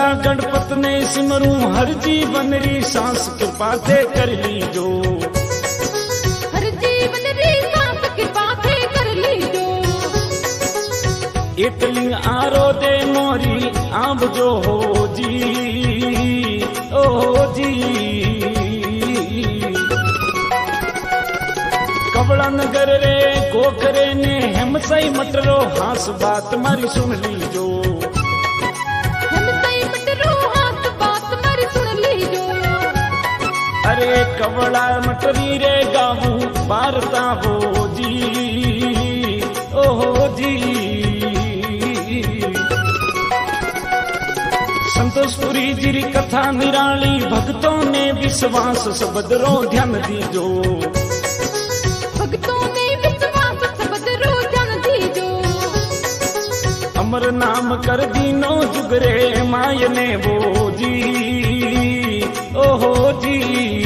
सिमरला गणपत ने सिमरू हर जीवन री सांस कृपा थे कर लीजो, हर जीवन री सांस कृपा थे कर लीजो। इतलिंग आरो दे मोरी आब जो हो जी, ओ जी। कवड़ा नगर रे गोखरे ने हम सही मटरो हास बात मारी सुन लीजो, हम सही मटरो हास बात मारी सुन लीजो। अरे कवड़ा मटरी रे गावू बारता हो जी, ओ जी। संतोषपुरी जी री कथा निराली भक्तों ने विश्वास सबदरो ध्यान दीजो, भक्तों ने विश्वास सबदरो ध्यान दीजो। अमर नाम कर दीनो जुगरे मायने वो जी, ओहो जी।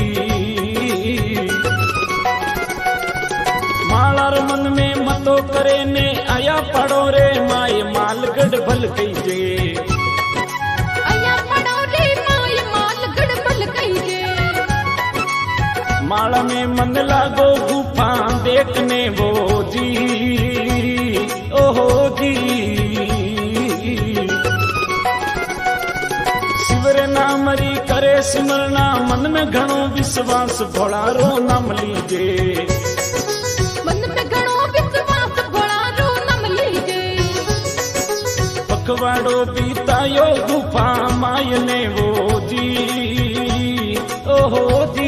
मालार मन में मतो करे ने आया पड़ो रे माय मालगढ़ भल कईजे, आया पड़ो रे माय मालगढ़ भल कईजे। माला में मन लागो गुफा देखने वो जी, ओहो जी। शिवर नामरी करे सिमरना मन में घणो विश्वास भोलारो नाम लीजे, मन में घणो विश्वास भोलारो नाम लीजे। पखवाड़ो बीतायो गुफा मायने वो जी, ओहो जी।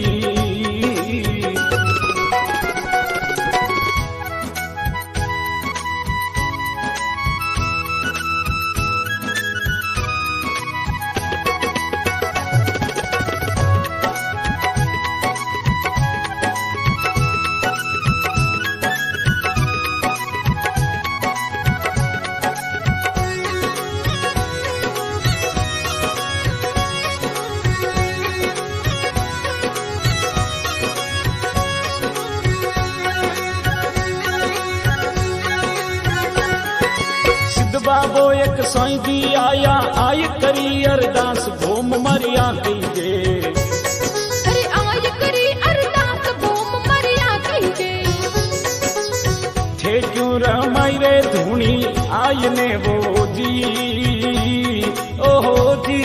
बाबो एक साईं जी आया आय करी अरदास भोम मरिया कईजे, अरे आय करी अरदास भोम मरिया कईजे। थे क्यों रमाई रे धूनी आयने वो जी, ओहो जी।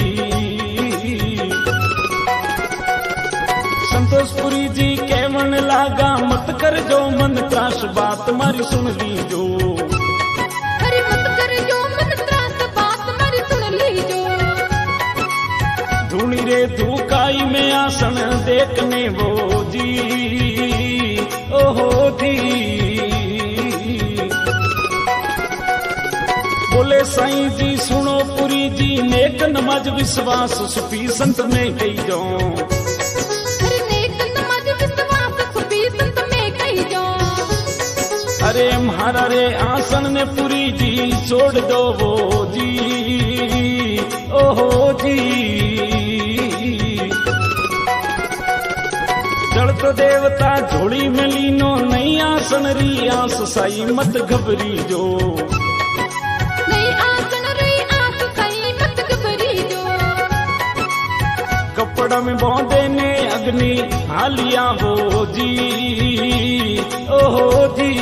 संतोषपुरी जी केवन लागा मत कर जो मन त्रास बात मारी सुन लीजो, धूनी रे धूकाई में आसन देखने वो जी, ओहो जी। बोले साईं जी सुनो पुरी जी नेक नमाज विश्वास सुफी संत में कही जो, नेक नमाज विश्वास सुफी संत में कही जो। अरे म्हारा रे आसन ने पुरी जी छोड़ दो वो जी, ओहो जी। जड़त देवता झोली में लीनो नई आसन री आस साई मत घबरी जो, नई आसन री आस साई मत घबरी जो। कपड़ा में बांधे ने अग्नि हालिया हो जी, ओहो जी।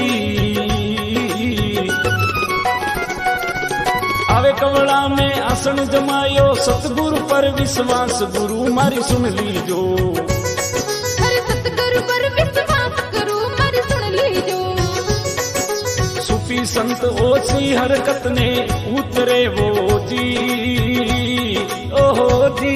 आवे कवड़ा में आसन जमायो सतगुरु पर विश्वास गुरु मारी सुन लीजो, सूफी संत ओसी हरकत ने उतरे वो जी, ओहो जी।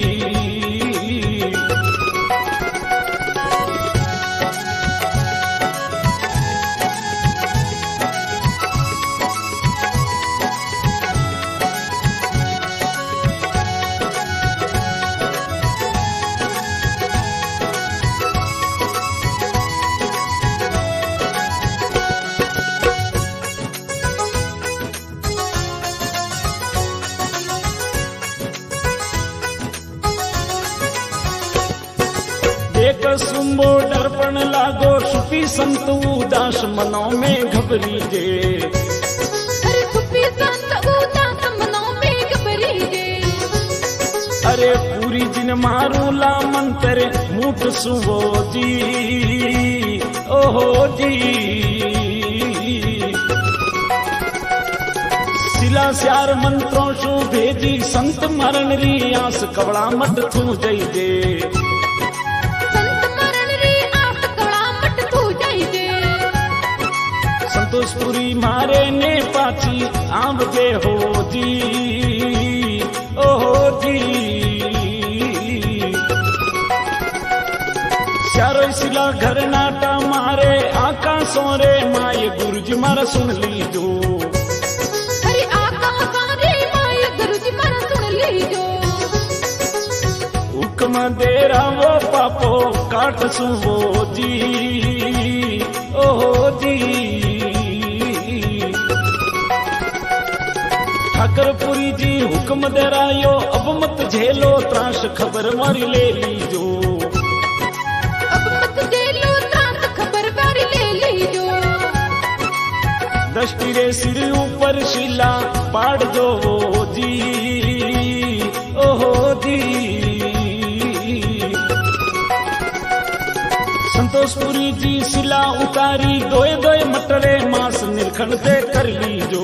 एक सुंबो दर्पण लागो सुफी संत उदास मनों में घबरी जे, अरे सुफी संत उदास मनों में घबरी जे। अरे पूरी जिन मारू ला मंतर मूठ सुवो जी ओहो जी सिला स्यार मंत्रों शू भेजी संत मरण री आस कवड़ा मट थू जई दे संत मरण री आस कवड़ा मट थू जई दे संतोषपुरी मारे ने पाची आंब गे हो जी ओहो जी स्यारो सिला घर नाटा मारे आका सोरे माय गुरुजी मारा सुन लीजो अरे आका सोरे माय गुरुजी मारा सुन लीजो हुक्म देरा वो पापो काट सुवो जी ओहो जी ठाकरपुरी जी हुक्म देरायो अब मत झेलो त्रास खबर मारी ले लीजो अब मत झेलो त्रास खबर मारी ले लीजो दृष्टि रे सिर ऊपर शिला पाड़ दो जी ओहो जी संतोषपुरी जी शिला उतारी दोए दोए मटरे मास निरखण दे कर लीजो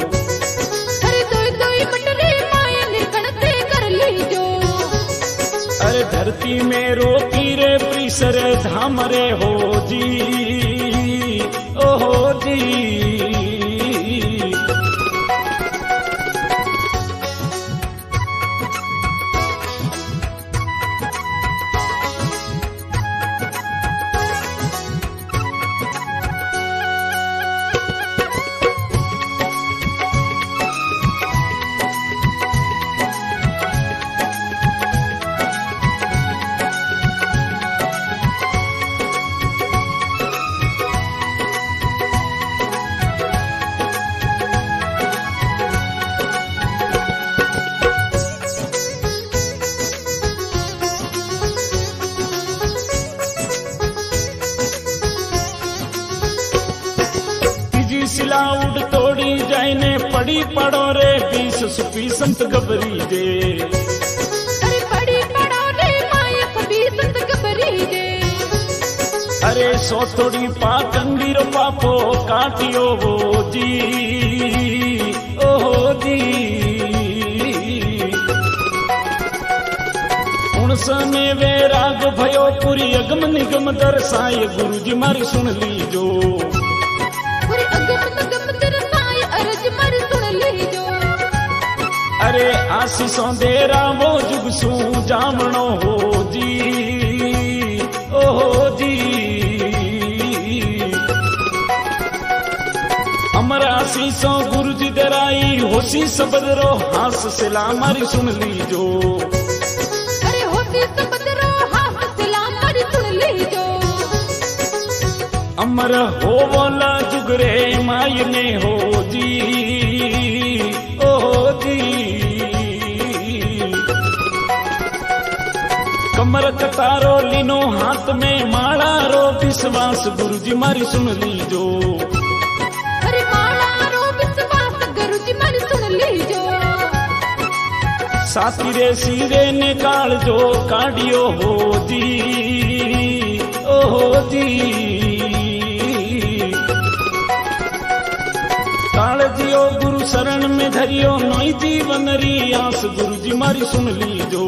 अरे धरती में रोकी रे प्रीसर धाम रे हो जी ओहो जी सिला उड़ तोड़ी जाने पड़ी पड़ो रे बीस सुपी संत गबरी दे अरे पड़ी पड़ो रे माया कभी संत गबरी दे अरे सो थोड़ी पाकंदीर पापो काटियो वो जी ओहो जी उनसने वे राग भयो पूरी अगम निगम दर्शाए गुरुजी मारी सुन लीजो अरे आशीषों देरा वो जुग सू जामणो हो जी ओहो जी अमर आशीषों गुरुजी दराई होशी सबदरो हास सिला मारी सुन लीजो अरे होशी सबदरो हास सिला मारी सुन लीजो अमर हो बोला जुगरे मायने हो जी ओहो जी कमर कतारो लीनो हाथ में माला रो विश्वास गुरुजी मारी सुन लीजो अरे माला रो विश्वास गुरुजी मारी सुन लीजो साथी रे सीरे ने काल जो काढ़ियो हो जी ओहो जी काल जियो गुरु शरण में धरियो नई जीवन री आस गुरुजी मारी सुन लीजो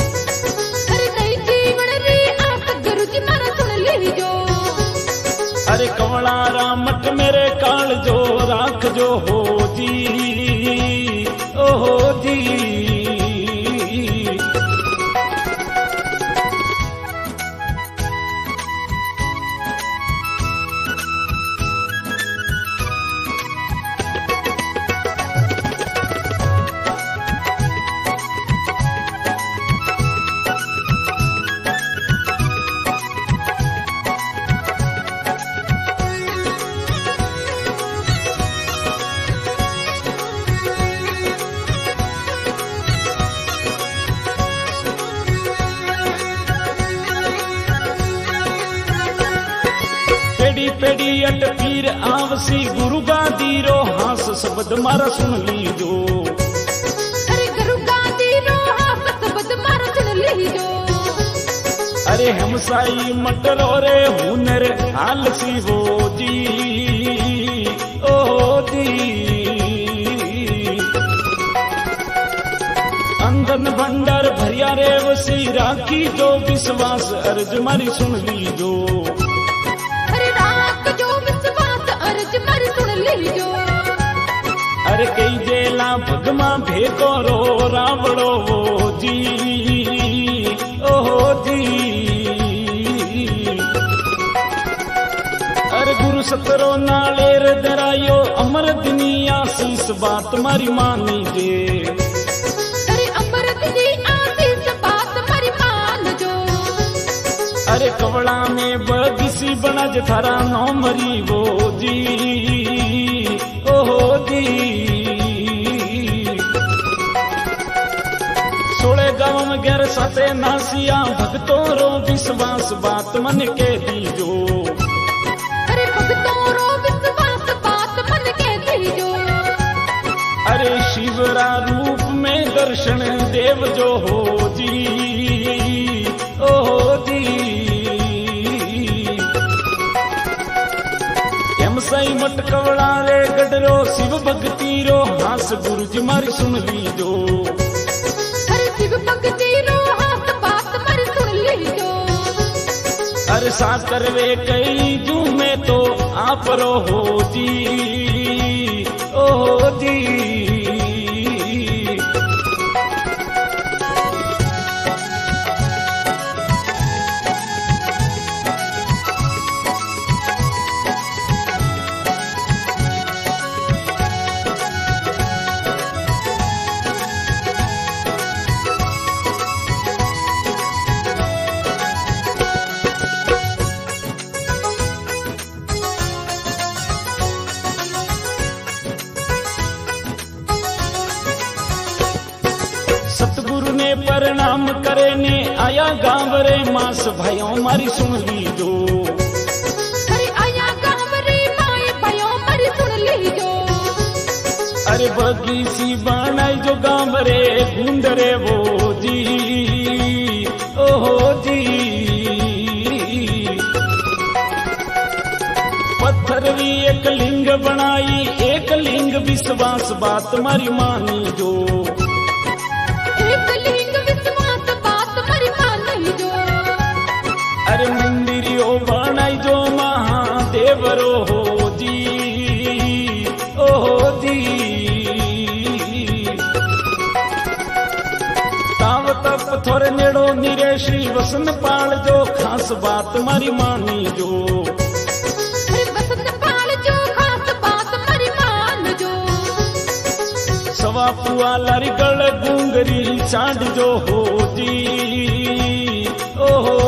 अरे कवड़ा रामट मेरे काल जो राख जो हो जी ओहो जी पेड़ी अट पीर आवसी गुरु गादी रो हास शब्द मारा सुन लीजो अरे गुरु गादी रो हास शब्द मारा अरे हमसाई मटरो रे हुनर हाल सी वो जी ओ जी अंदन भंडार भरिया रे वसी राखी जो विश्वास अर्ज मारी सुन लीजो अरे राख जो विश्वास अर्ज मारी सुन लीजो अरे कई जेला भगमा भेको रो रावड़ो वो जी ओहो जी अरे गुरु सतरो नालेर दरायो अमर दुनिया शीस बात मारी मानी जे अरे अमृत दी आशीष बात मारी मान जो अरे कवड़ा में बगिसी बनज थारा नो मरी वो जी ओहो जी सोले गाँव में गैर साथे नासिया भक्तों रो विश्वास बात मन के दीजो अरे भक्तों रो विश्वास बात मन के दीजो अरे शिवरा रूप में दर्शन देव जो हो जी ओहो जी सई मटकवड़ा रे गडरो शिव भक्ति रो हास गुरु जी मारी सुन लीजो अरे शिव भक्ति रो हास बात मारी सुन लीजो अरे सा करवे कई जू में तो आप रो हो जी ओहो जी सतगुरु ने प्रणाम करे ने आया गाँव रे मास भाइयों मारी सुन लीजो अरे आया गाँव रे माए भाइयों मारी सुन लीजो अरे बगीची बनाई जो गाँव रे गुंड रे वो जी ओहो जी पत्थर भी एक लिंग बनाई एक लिंग विश्वास बात मारी मानी जो एक लिंग विश्वास बात मारी मान जो अरे मंदिरियो बनाई जो महादेव रो हो जी ओहो जी ताव तप थोड़े नेड़ो निरे श्री वसन पाल जो खास बात मारी मानी जो वसंत पाल जो खास बात मारी मान जो सवा पुआ लारी गल गुंगरी चांद जो हो जी ओहो